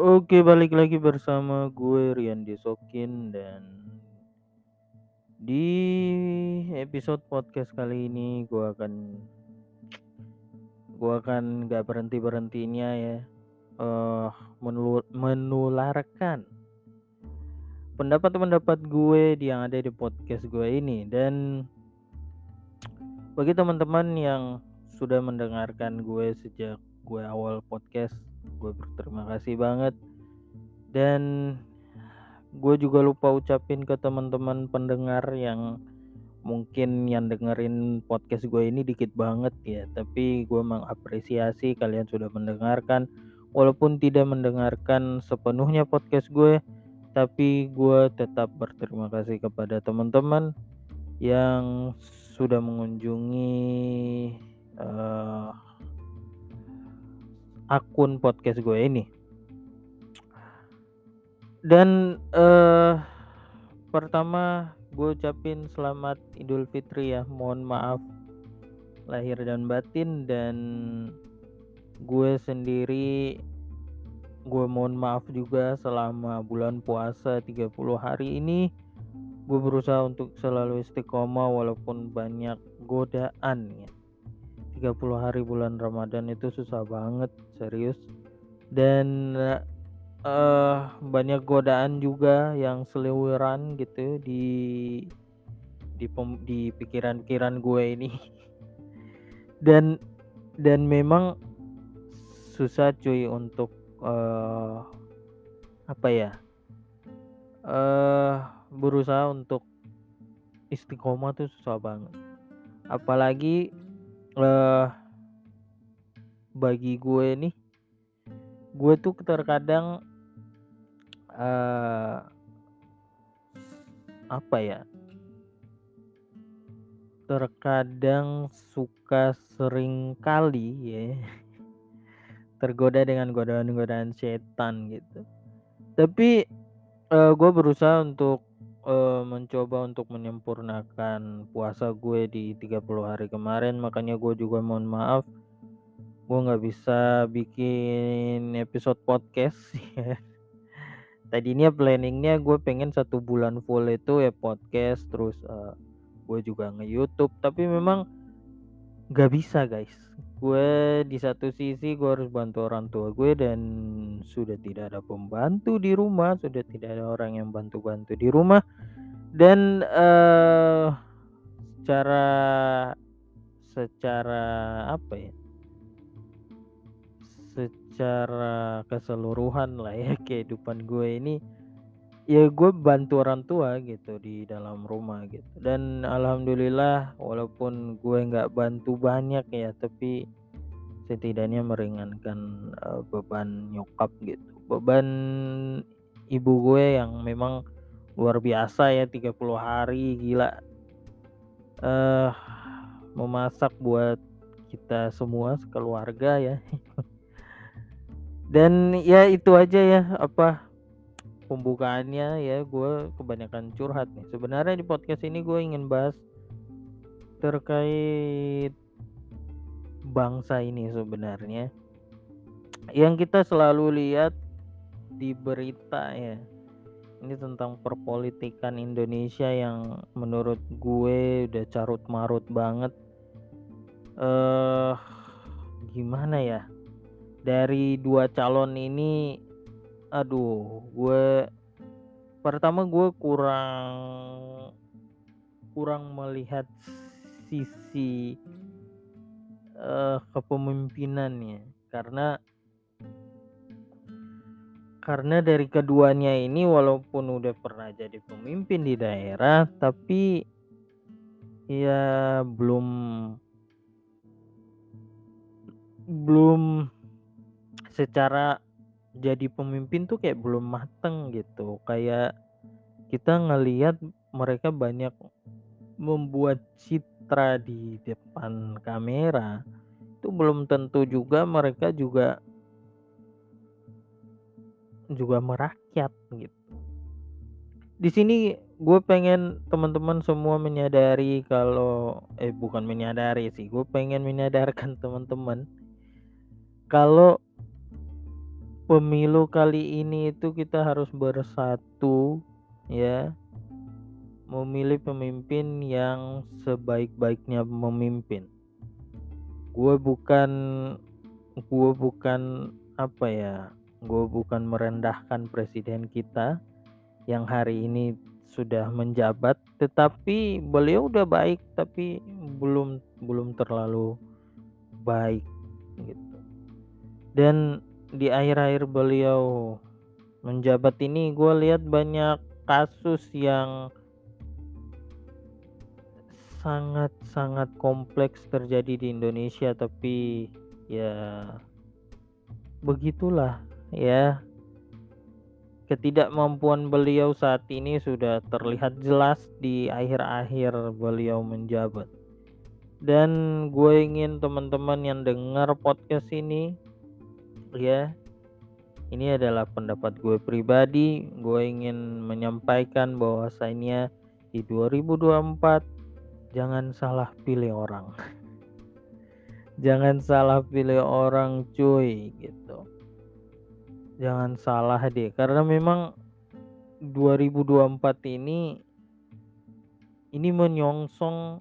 Oke, balik lagi bersama gue Rian Desokin dan di episode podcast kali ini gue akan gak berhenti berhentinya ya menularkan pendapat-pendapat gue yang ada di podcast gue ini. Dan bagi teman-teman yang sudah mendengarkan gue sejak gue awal podcast, gue berterima kasih banget. Dan gue juga lupa ucapin ke teman-teman pendengar yang mungkin yang dengerin podcast gue ini dikit banget ya, tapi gue mengapresiasi kalian sudah mendengarkan. Walaupun tidak mendengarkan sepenuhnya podcast gue, tapi gue tetap berterima kasih kepada teman-teman yang sudah mengunjungi eh, akun podcast gue ini. Dan pertama gue ucapin selamat Idul Fitri ya. Mohon maaf lahir dan batin. Dan gue sendiri, gue mohon maaf juga selama bulan puasa 30 hari ini gue berusaha untuk selalu istiqomah walaupun banyak godaan ya. 30 hari bulan Ramadan itu susah banget, serius. Dan banyak godaan juga yang seliweran gitu di pikiran-pikiran gue ini. dan dan memang susah cuy untuk eh apa ya eh berusaha untuk istiqomah tuh susah banget, apalagi eh bagi gue nih, gue tuh terkadang eh apa ya terkadang suka sering kali ya tergoda dengan godaan-godaan setan gitu. Tapi gue berusaha untuk mencoba untuk menyempurnakan puasa gue di 30 hari kemarin. Makanya gue juga mohon maaf, gue nggak bisa bikin episode podcast ya. Tadinya planningnya gue pengen 1 bulan full itu ya podcast, terus gue juga nge-YouTube. Tapi memang nggak bisa guys. Gue di satu sisi gue harus bantu orang tua gue, dan sudah tidak ada pembantu di rumah, sudah tidak ada orang yang bantu-bantu di rumah. Dan secara secara apa ya? Secara keseluruhan lah ya kehidupan gue ini, ya gue bantu orang tua gitu di dalam rumah gitu. Dan alhamdulillah walaupun gue nggak bantu banyak ya, tapi setidaknya meringankan beban nyokap gitu, beban ibu gue yang memang luar biasa ya. 30 hari gila, eh memasak buat kita semua sekeluarga ya. Dan ya itu aja ya apa pembukaannya ya. Gue kebanyakan curhat nih sebenarnya. Di podcast ini gue ingin bahas terkait bangsa ini sebenarnya, yang kita selalu lihat di berita ya. Ini tentang perpolitikan Indonesia yang menurut gue udah carut marut banget. eh Gimana ya, dari dua calon ini, aduh, gue kurang kurang melihat sisi kepemimpinannya. Karena dari keduanya ini walaupun udah pernah jadi pemimpin di daerah, tapi ya belum secara jadi pemimpin tuh kayak belum mateng gitu. Kayak kita ngelihat mereka banyak membuat citra di depan kamera, itu belum tentu juga mereka juga merakyat gitu. Di sini gue pengen teman-teman semua menyadari kalau bukan menyadari sih, gue pengen menyadarkan teman-teman kalau pemilu kali ini itu kita harus bersatu ya, memilih pemimpin yang sebaik-baiknya memimpin. Gue bukan gue bukan apa ya, gue bukan merendahkan presiden kita yang hari ini sudah menjabat, tetapi beliau udah baik tapi belum belum terlalu baik gitu. Dan di akhir-akhir beliau menjabat ini gue lihat banyak kasus yang sangat-sangat kompleks terjadi di Indonesia, tapi ya begitulah ya. Ketidakmampuan beliau saat ini sudah terlihat jelas di akhir-akhir beliau menjabat. Dan gue ingin teman-teman yang dengar podcast ini ya, ini adalah pendapat gue pribadi. Gue ingin menyampaikan bahwasanya di 2024 jangan salah pilih orang. Jangan salah pilih orang cuy gitu. Jangan salah deh, karena memang 2024 ini menyongsong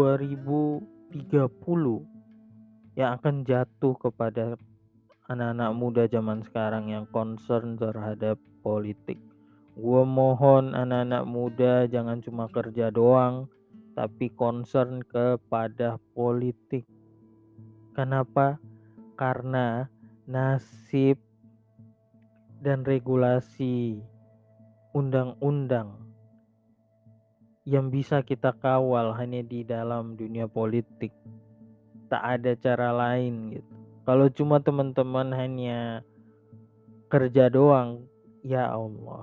2030 yang akan jatuh kepada anak-anak muda zaman sekarang yang concern terhadap politik. Gua mohon anak-anak muda jangan cuma kerja doang, tapi concern kepada politik. Kenapa? Karena nasib dan regulasi undang-undang yang bisa kita kawal hanya di dalam dunia politik. Tak ada cara lain gitu. Kalau cuma teman-teman hanya kerja doang, ya Allah,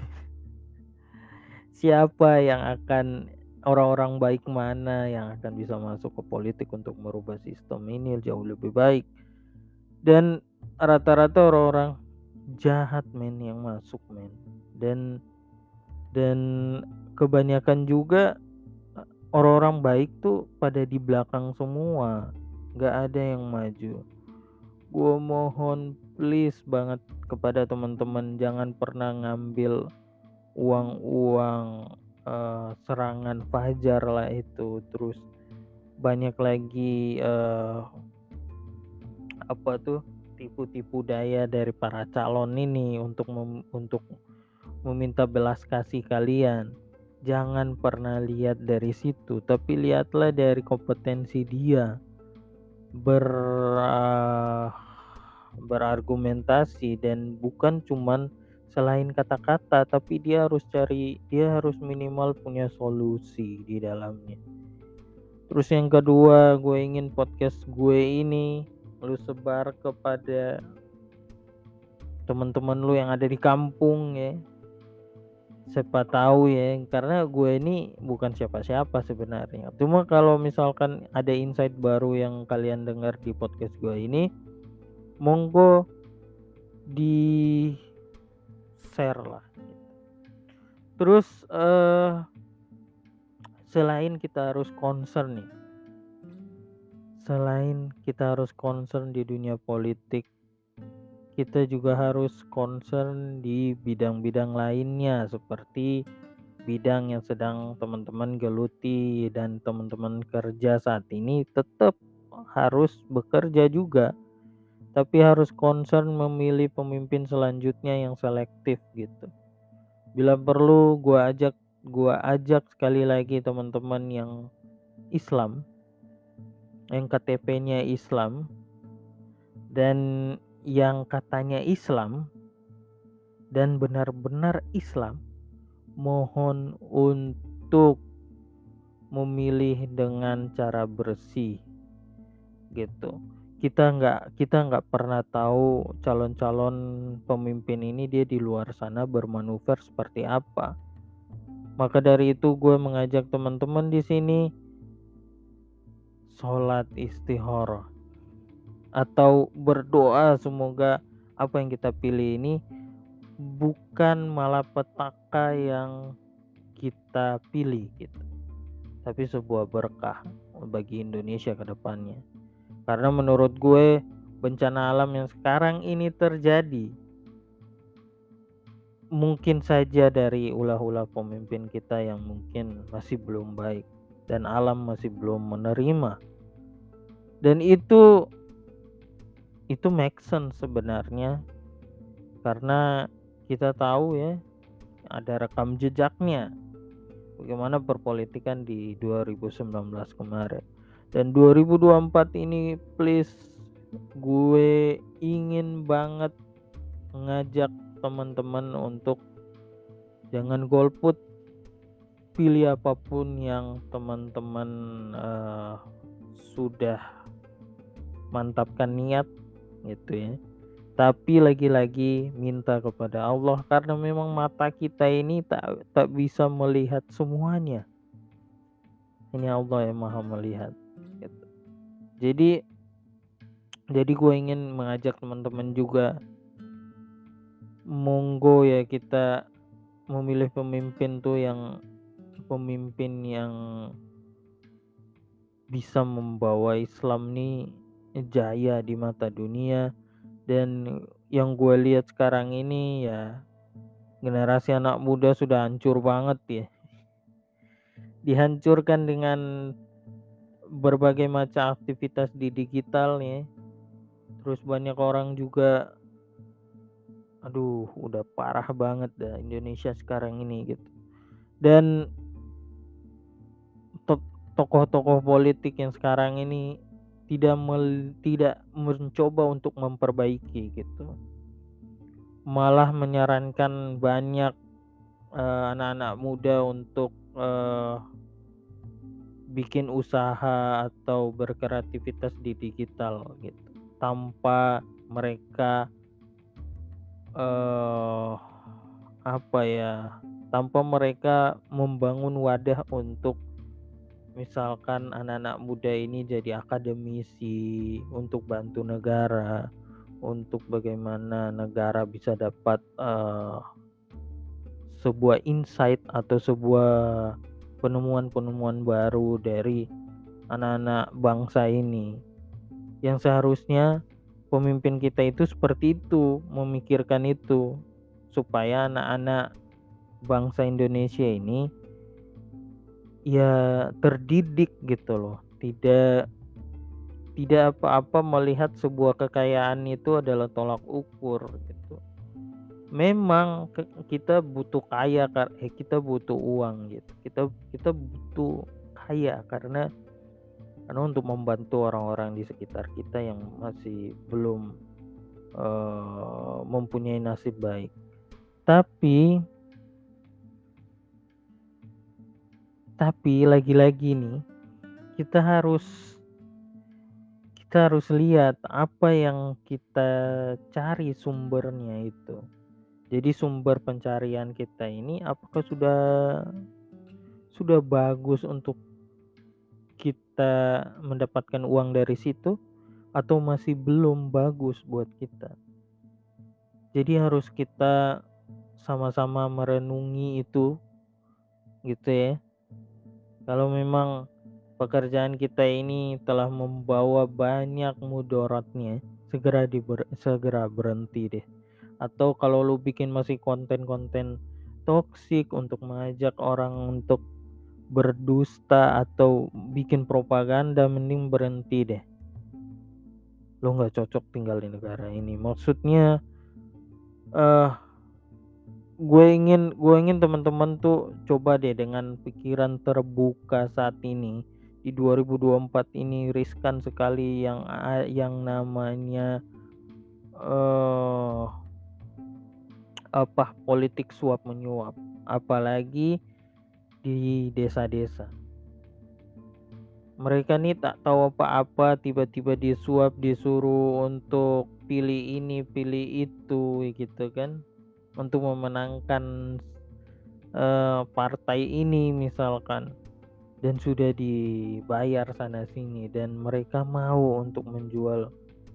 siapa yang akan, orang-orang baik mana yang akan bisa masuk ke politik untuk merubah sistem ini jauh lebih baik. Dan rata-rata orang-orang jahat men yang masuk men. Dan kebanyakan juga orang-orang baik tuh pada di belakang semua, nggak ada yang maju. Gue mohon please banget kepada teman-teman, jangan pernah ngambil uang-uang serangan fajar lah itu. Terus banyak lagi apa tuh, tipu-tipu daya dari para calon ini untuk untuk meminta belas kasih kalian. Jangan pernah lihat dari situ, tapi lihatlah dari kompetensi dia berargumentasi, dan bukan cuman selain kata-kata, tapi dia harus minimal punya solusi di dalamnya. Terus yang kedua, gue ingin podcast gue ini lu sebar kepada teman-teman lu yang ada di kampung ya. Siapa tahu ya, karena gue ini bukan siapa-siapa sebenarnya. Cuma kalau misalkan ada insight baru yang kalian dengar di podcast gue ini, monggo di share lah. Terus selain kita harus concern nih, selain kita harus concern di dunia politik, kita juga harus concern di bidang-bidang lainnya, seperti bidang yang sedang teman-teman geluti dan teman-teman kerja saat ini. Tetap harus bekerja juga, tapi harus concern memilih pemimpin selanjutnya yang selektif gitu. Bila perlu gua ajak sekali lagi teman-teman yang Islam, yang KTP-nya Islam dan yang katanya Islam dan benar-benar Islam, mohon untuk memilih dengan cara bersih gitu. Kita nggak pernah tahu calon-calon pemimpin ini dia di luar sana bermanuver seperti apa. Maka dari itu gue mengajak teman-teman di sini sholat istikharah atau berdoa semoga apa yang kita pilih ini bukan malapetaka yang kita pilih gitu, tapi sebuah berkah bagi Indonesia ke depannya. Karena menurut gue bencana alam yang sekarang ini terjadi mungkin saja dari ulah-ulah pemimpin kita yang mungkin masih belum baik dan alam masih belum menerima, dan itu make sense sebenarnya, karena kita tahu ya ada rekam jejaknya bagaimana perpolitikan di 2019 kemarin. Dan 2024 ini please, gue ingin banget ngajak teman-teman untuk jangan golput, pilih apapun yang teman-teman sudah mantapkan niat gitu ya. Tapi lagi-lagi minta kepada Allah, karena memang mata kita ini tak tak bisa melihat semuanya. Ini Allah yang Maha melihat gitu. Jadi gue ingin mengajak teman-teman juga, monggo ya kita memilih pemimpin yang bisa membawa Islam nih jaya di mata dunia. Dan yang gue lihat sekarang ini ya, generasi anak muda sudah hancur banget ya, dihancurkan dengan berbagai macam aktivitas di digital nih. Terus banyak orang juga, aduh udah parah banget dah Indonesia sekarang ini gitu. Dan tokoh-tokoh politik yang sekarang ini tidak mencoba untuk memperbaiki gitu, malah menyarankan banyak anak-anak muda untuk bikin usaha atau berkreativitas di digital gitu, tanpa mereka eh apa ya tanpa mereka membangun wadah untuk misalkan anak-anak muda ini jadi akademisi untuk bantu negara, untuk bagaimana negara bisa dapat sebuah insight atau sebuah penemuan-penemuan baru dari anak-anak bangsa ini. Yang seharusnya pemimpin kita itu seperti itu, memikirkan itu, supaya anak-anak bangsa Indonesia ini ya terdidik gitu loh, tidak apa-apa melihat sebuah kekayaan itu adalah tolak ukur gitu. Memang kita butuh kaya, kita butuh uang gitu. Kita butuh kaya karena untuk membantu orang-orang di sekitar kita yang masih belum mempunyai nasib baik. Tapi lagi-lagi nih kita harus lihat apa yang kita cari sumbernya itu. Jadi sumber pencarian kita ini apakah sudah bagus untuk kita mendapatkan uang dari situ, atau masih belum bagus buat kita. Jadi harus kita sama-sama merenungi itu gitu ya. Kalau memang pekerjaan kita ini telah membawa banyak mudaratnya, segera berhenti deh. Atau kalau lu bikin masih konten-konten toksik untuk mengajak orang untuk berdusta atau bikin propaganda, mending berhenti deh. Lo nggak cocok tinggal di negara ini. Maksudnya eh gue ingin teman-teman tuh coba deh dengan pikiran terbuka saat ini. Di 2024 ini riskan sekali yang namanya politik suap menyuap, apalagi di desa-desa. Mereka nih tak tahu apa-apa, tiba-tiba disuap, disuruh untuk pilih ini pilih itu gitu kan, untuk memenangkan partai ini misalkan, dan sudah dibayar sana sini, dan mereka mau untuk menjual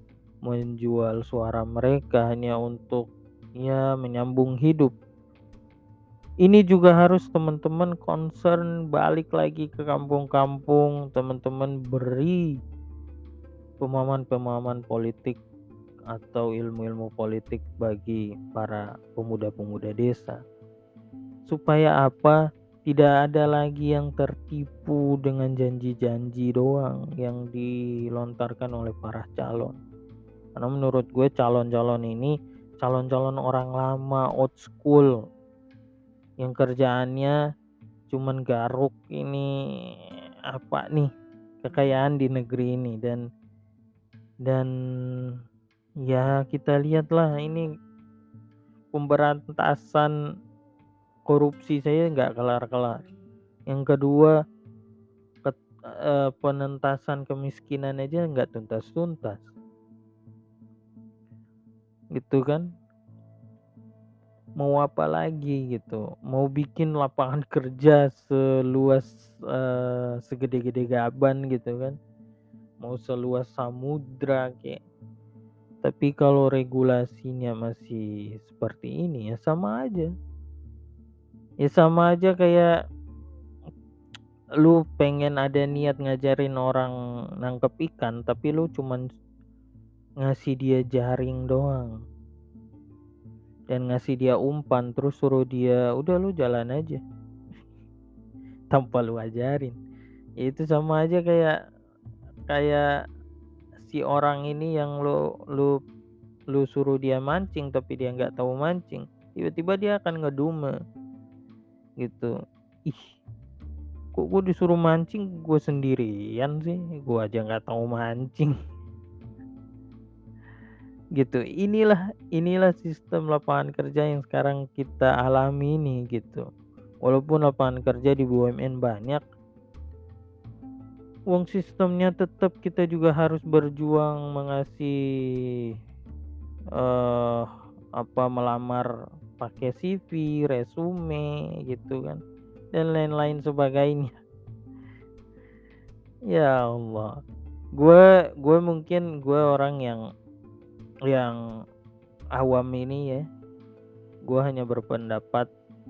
suara mereka hanya untuk ya menyambung hidup. Ini juga harus teman-teman concern, balik lagi ke kampung-kampung, teman-teman beri pemahaman politik atau ilmu-ilmu politik bagi para pemuda-pemuda desa. Supaya apa? Tidak ada lagi yang tertipu dengan janji-janji doang yang dilontarkan oleh para calon. Karena menurut gue calon-calon ini calon-calon orang lama, old school, yang kerjaannya cuman garuk ini apa nih kekayaan di negeri ini. Dan ya kita lihatlah ini pemberantasan korupsi saya nggak kelar-kelar. Yang kedua penentasan kemiskinan aja nggak tuntas-tuntas gitu kan. Mau apa lagi gitu, mau bikin lapangan kerja seluas segede-gede Gaban gitu kan, mau seluas samudra kayak, tapi kalau regulasinya masih seperti ini ya sama aja. Ya sama aja kayak lu pengen ada niat ngajarin orang nangkep ikan tapi lu cuman ngasih dia jaring doang dan ngasih dia umpan terus suruh dia udah lu jalan aja tanpa lu ajarin. Ya itu sama aja kayak kayak si orang ini yang lu suruh dia mancing tapi dia nggak tahu mancing, tiba-tiba dia akan ngedume gitu. Ih, kok gue disuruh mancing gue sendirian sih, gue aja nggak tahu mancing. Gitu. Inilah sistem lapangan kerja yang sekarang kita alami ini gitu. Walaupun lapangan kerja di BUMN banyak, uang sistemnya tetap kita juga harus berjuang mengasih eh apa melamar pakai CV, resume gitu kan dan lain-lain sebagainya. Ya Allah. Gue mungkin gue orang yang awam ini ya. Gue hanya berpendapat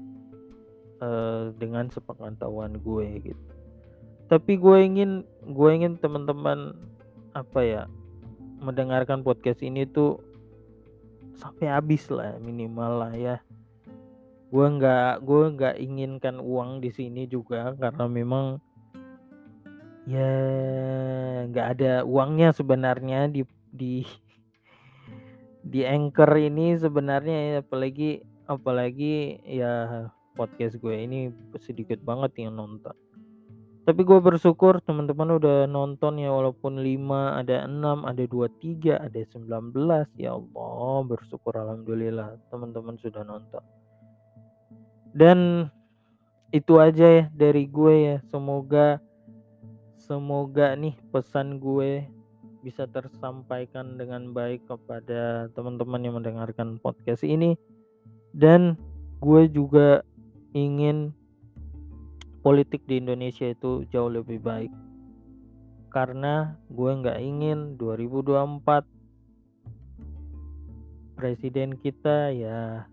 dengan sepengetahuan gue gitu. Tapi gue ingin teman-teman apa ya mendengarkan podcast ini tuh sampai habis lah minimal lah ya. Gue nggak inginkan uang di sini juga karena memang ya nggak ada uangnya sebenarnya di di Anchor ini sebenarnya ya, apalagi ya podcast gue ini sedikit banget yang nonton. Tapi gue bersyukur teman-teman udah nonton ya walaupun 5, ada 6, ada 23, ada 19. Ya Allah, bersyukur alhamdulillah teman-teman sudah nonton. Dan itu aja ya dari gue ya. Semoga nih pesan gue bisa tersampaikan dengan baik kepada teman-teman yang mendengarkan podcast ini. Dan gue juga ingin politik di Indonesia itu jauh lebih baik. Karena gue nggak ingin 2024 presiden kita ya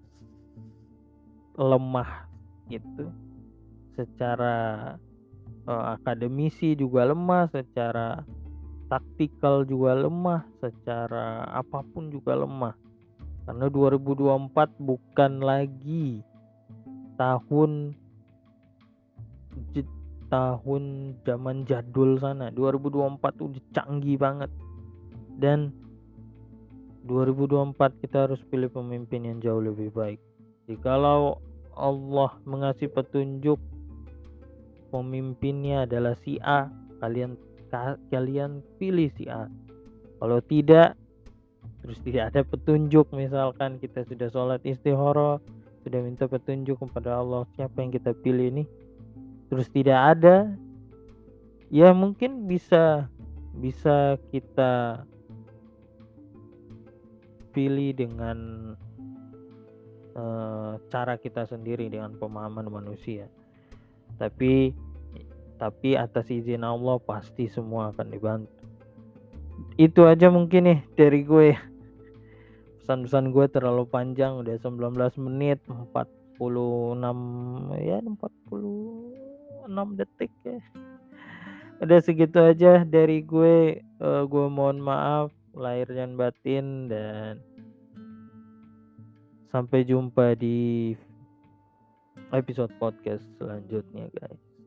lemah gitu. Secara akademisi juga lemah, secara taktikal juga lemah, secara apapun juga lemah. Karena 2024 bukan lagi tahun tahun zaman jadul sana. 2024 tuh udah canggih banget. Dan 2024 kita harus pilih pemimpin yang jauh lebih baik. Jikalau Allah mengasih petunjuk pemimpinnya adalah si A, kalian pilih si A. Kalau tidak, terus tidak ada petunjuk, misalkan kita sudah sholat istikharah, sudah minta petunjuk kepada Allah siapa yang kita pilih nih, terus tidak ada, ya mungkin bisa kita pilih dengan cara kita sendiri dengan pemahaman manusia. Tapi atas izin Allah pasti semua akan dibantu. Itu aja mungkin nih dari gue. Pesan-pesan gue terlalu panjang, udah 19 menit 46 ya 46 detik ya. Udah segitu aja dari gue. Gue mohon maaf lahir dan batin, dan sampai jumpa di episode podcast selanjutnya, guys.